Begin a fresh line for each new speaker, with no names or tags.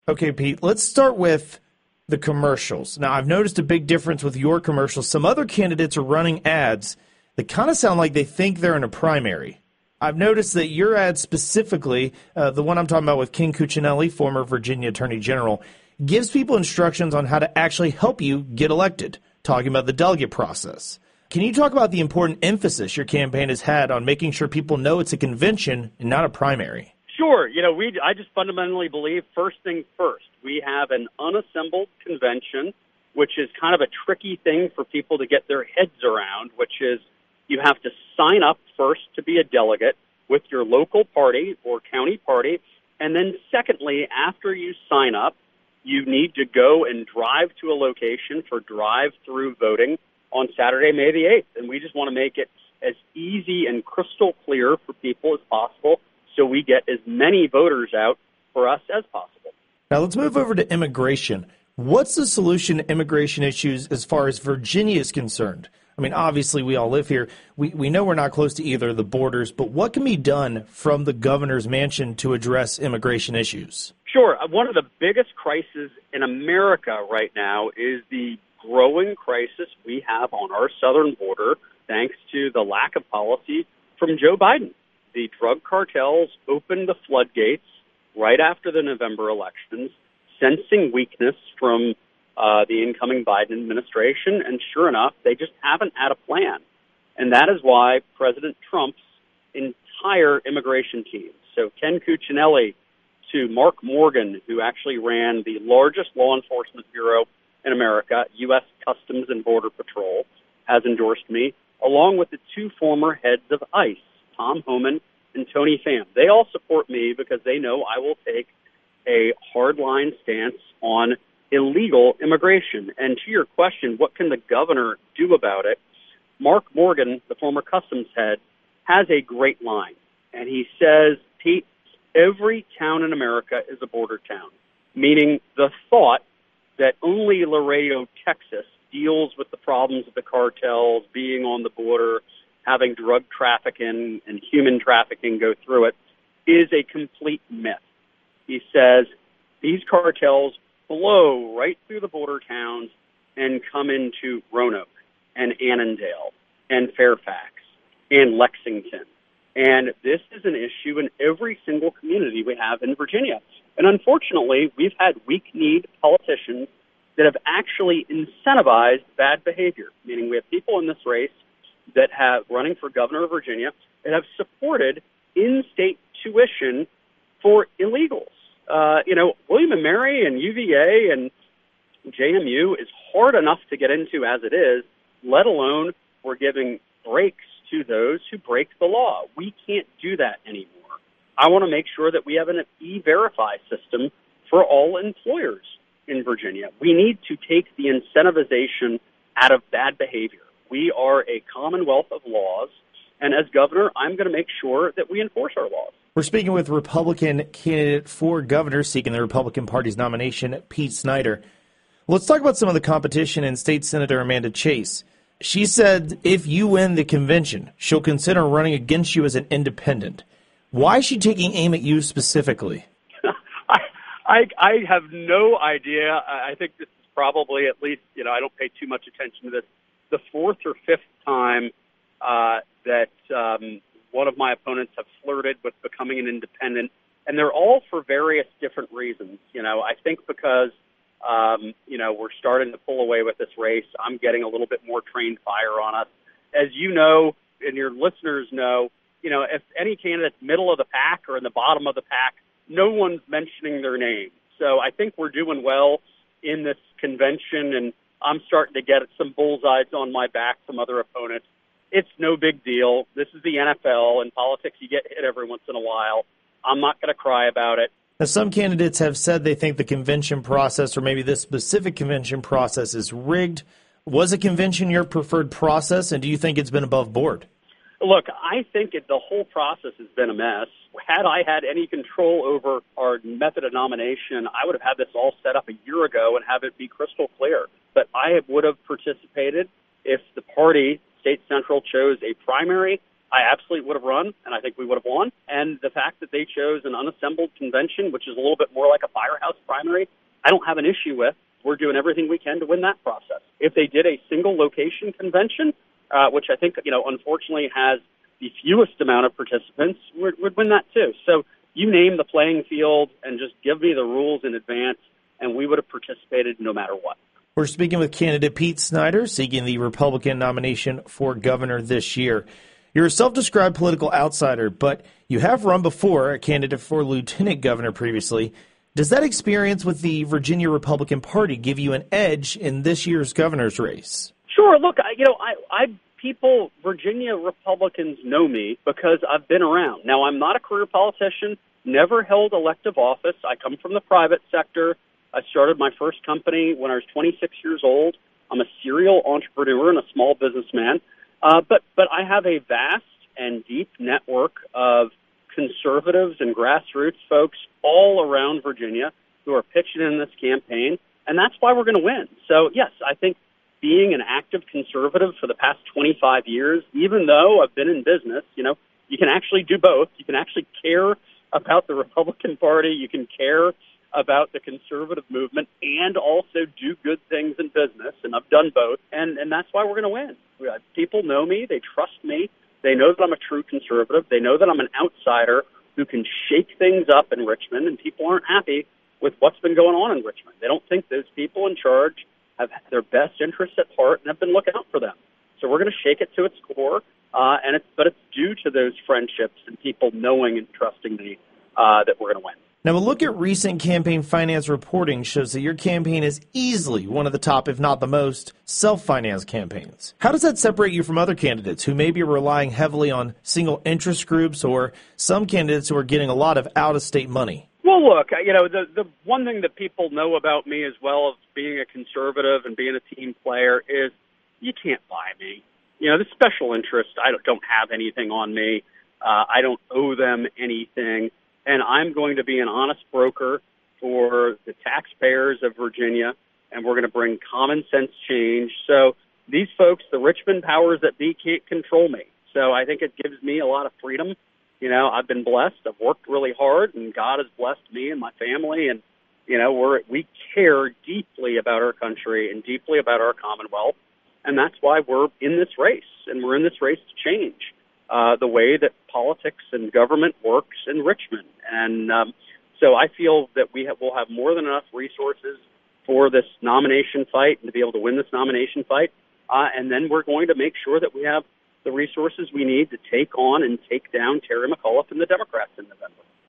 Okay, Pete, let's start with the commercials. Now, I've noticed a big difference with your commercials. Some other candidates are running ads that kind of sound like they think they're in a primary. I've noticed that your ad specifically, the one I'm talking about with Ken Cuccinelli, former Virginia Attorney General, gives people instructions on how to actually help you get elected, talking about the delegate process. Can you talk about the important emphasis your campaign has had on making sure people know it's a convention and not a primary?
Sure. I just fundamentally believe first things first. We have an unassembled convention, which is kind of a tricky thing for people to get their heads around, which is you have to sign up first to be a delegate with your local party or county party. And then secondly, after you sign up, you need to go and drive to a location for drive-through voting on Saturday, May the 8th. And we just want to make it as easy and crystal clear for people as possible so we get as many voters out for us as possible.
Now let's move over to immigration. What's the solution to immigration issues as far as Virginia is concerned? I mean, obviously we all live here. We know we're not close to either of the borders, but what can be done from the governor's mansion to address immigration issues?
Sure. One of the biggest crises in America right now is the growing crisis we have on our southern border thanks to the lack of policy from Joe Biden. The drug cartels opened the floodgates right after the November elections, sensing weakness from the incoming Biden administration, and sure enough, they just haven't had a plan. And that is why President Trump's entire immigration team, so Ken Cuccinelli to Mark Morgan, who actually ran the largest law enforcement bureau in America, U.S. Customs and Border Patrol, has endorsed me, along with the two former heads of ICE, Tom Homan and Tony Pham. They all support me because they know I will take a hardline stance on illegal immigration. And to your question, what can the governor do about it? Mark Morgan, the former customs head, has a great line. And he says, Pete, every town in America is a border town, meaning the thought that only Laredo, Texas, deals with the problems of the cartels, being on the border, having drug trafficking and human trafficking go through it, is a complete myth. He says these cartels blow right through the border towns and come into Roanoke and Annandale and Fairfax and Lexington. And this is an issue in every single community we have in Virginia. And unfortunately, we've had weak-kneed politicians that have actually incentivized bad behavior, meaning we have people in this race that have running for governor of Virginia that have supported in-state tuition for illegals. William & Mary and UVA and JMU is hard enough to get into as it is, let alone we're giving breaks to those who break the law. We can't do that anymore. I want to make sure that we have an E-Verify system for all employers in Virginia. We need to take the incentivization out of bad behavior. We are a commonwealth of laws, and as governor, I'm going to make sure that we enforce our laws.
We're speaking with Republican candidate for governor seeking the Republican Party's nomination, Pete Snyder. Let's talk about some of the competition in State Senator Amanda Chase. She said if you win the convention, she'll consider running against you as an independent. Why is she taking aim at you specifically?
I have no idea. I think this is probably, at least, I don't pay too much attention to this, the fourth or fifth time that one of my opponents have flirted with becoming an independent, and they're all for various different reasons. I think because, we're starting to pull away with this race, I'm getting a little bit more trained fire on us. As you know, and your listeners know, if any candidate's middle of the pack or in the bottom of the pack, no one's mentioning their name. So I think we're doing well in this convention, and I'm starting to get some bullseyes on my back from other opponents. It's no big deal. This is the NFL. In politics, you get hit every once in a while. I'm not going to cry about it.
Now, some candidates have said they think the convention process, or maybe this specific convention process, is rigged. Was a convention your preferred process, and do you think it's been above board?
Look, I think the whole process has been a mess. Had I had any control over our method of nomination, I would have had this all set up a year ago and have it be crystal clear. But I would have participated if the party, State Central, chose a primary. I absolutely would have run, and I think we would have won. And the fact that they chose an unassembled convention, which is a little bit more like a firehouse primary, I don't have an issue with. We're doing everything we can to win that process. If they did a single location convention, which I think, unfortunately has the fewest amount of participants, would win that too. So you name the playing field and just give me the rules in advance, and we would have participated no matter what.
We're speaking with candidate Pete Snyder, seeking the Republican nomination for governor this year. You're a self-described political outsider, but you have run before, a candidate for lieutenant governor previously. Does that experience with the Virginia Republican Party give you an edge in this year's governor's race?
Sure. Look, Virginia Republicans know me because I've been around. Now, I'm not a career politician, never held elective office. I come from the private sector. I started my first company when I was 26 years old. I'm a serial entrepreneur and a small businessman. But I have a vast and deep network of conservatives and grassroots folks all around Virginia who are pitching in this campaign, and that's why we're going to win. So, yes, I think being an active conservative for the past 25 years, even though I've been in business, you can actually do both. You can actually care about the Republican Party. You can care about the conservative movement and also do good things in business, and I've done both, and that's why we're going to win. People know me. They trust me. They know that I'm a true conservative. They know that I'm an outsider who can shake things up in Richmond, and people aren't happy with what's been going on in Richmond. They don't think those people in charge have their best interests at heart and have been looking out for them. So we're going to shake it to its core, but it's due to those friendships and people knowing and trusting me that we're going to win.
Now, a look at recent campaign finance reporting shows that your campaign is easily one of the top, if not the most, self-financed campaigns. How does that separate you from other candidates who may be relying heavily on single interest groups or some candidates who are getting a lot of out-of-state money?
Well, look, the one thing that people know about me as well as being a conservative and being a team player is you can't buy me. The special interests, I don't have anything on me. I don't owe them anything. And I'm going to be an honest broker for the taxpayers of Virginia, and we're going to bring common sense change. So these folks, the Richmond powers that be, can't control me. So I think it gives me a lot of freedom. I've been blessed. I've worked really hard, and God has blessed me and my family. And, we care deeply about our country and deeply about our Commonwealth. And that's why we're in this race, and we're in this race to change the way that politics and government works in Richmond. And so I feel that we'll have more than enough resources for this nomination fight and to be able to win this nomination fight. And then we're going to make sure that we have the resources we need to take on and take down Terry McAuliffe and the Democrats in November.